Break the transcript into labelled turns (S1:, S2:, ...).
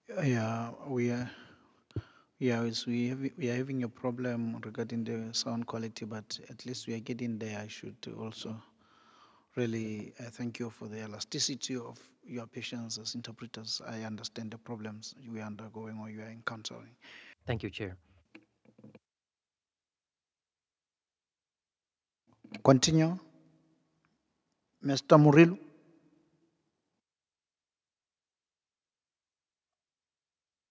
S1: Yeah, we are having a problem regarding the sound quality, but at least we are getting there. I should also really thank you for the elasticity of your patience as interpreters. I understand the problems you are undergoing or you are encountering.
S2: Thank you, Chair.
S1: Continue, Mr. Murilo.